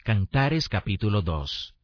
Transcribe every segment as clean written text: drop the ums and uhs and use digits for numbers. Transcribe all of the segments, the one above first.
Cantares capítulo 2.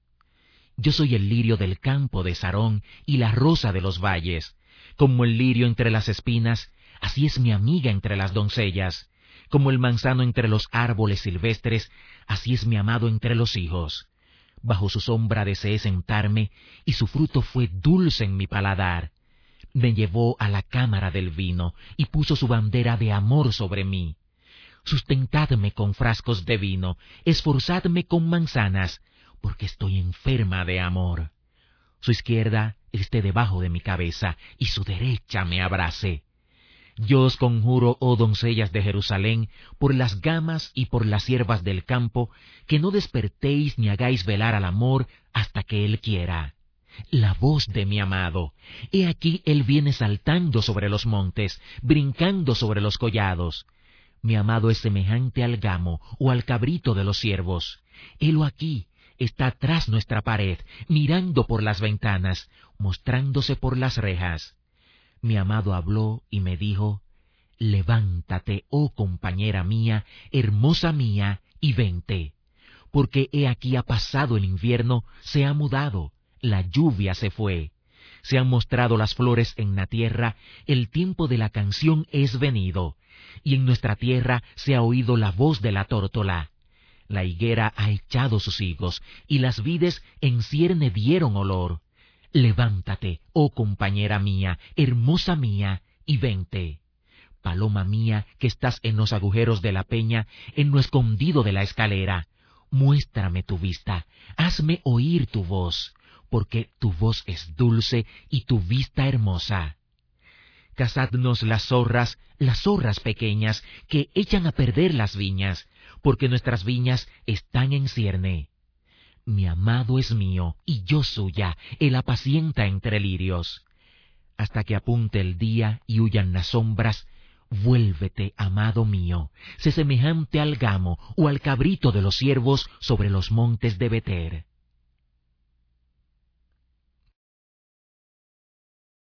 Yo soy el lirio del campo de Sarón y la rosa de los valles. Como el lirio entre las espinas, así es mi amiga entre las doncellas. Como el manzano entre los árboles silvestres, así es mi amado entre los hijos. Bajo su sombra deseé sentarme, y su fruto fue dulce en mi paladar. Me llevó a la cámara del vino, y puso su bandera de amor sobre mí. Sustentadme con frascos de vino, esforzadme con manzanas, porque estoy enferma de amor. Su izquierda esté debajo de mi cabeza, y su derecha me abrace. Yo os conjuro, oh doncellas de Jerusalén, por las gamas y por las hierbas del campo, que no despertéis ni hagáis velar al amor hasta que él quiera. La voz de mi amado, he aquí él viene saltando sobre los montes, brincando sobre los collados. Mi amado es semejante al gamo o al cabrito de los ciervos. Helo aquí, está tras nuestra pared, mirando por las ventanas, mostrándose por las rejas. Mi amado habló y me dijo: levántate, oh compañera mía, hermosa mía, y vente. Porque he aquí ha pasado el invierno, se ha mudado, la lluvia se fue. Se han mostrado las flores en la tierra, el tiempo de la canción es venido, y en nuestra tierra se ha oído la voz de la tórtola. La higuera ha echado sus higos, y las vides en cierne dieron olor. Levántate, oh compañera mía, hermosa mía, y vente. Paloma mía, que estás en los agujeros de la peña, en lo escondido de la escalera, muéstrame tu vista, hazme oír tu voz, porque tu voz es dulce y tu vista hermosa. Cazadnos las zorras pequeñas, que echan a perder las viñas, porque nuestras viñas están en cierne. Mi amado es mío, y yo suya, él apacienta entre lirios. Hasta que apunte el día y huyan las sombras, vuélvete, amado mío, sé semejante al gamo o al cabrito de los ciervos sobre los montes de Beter.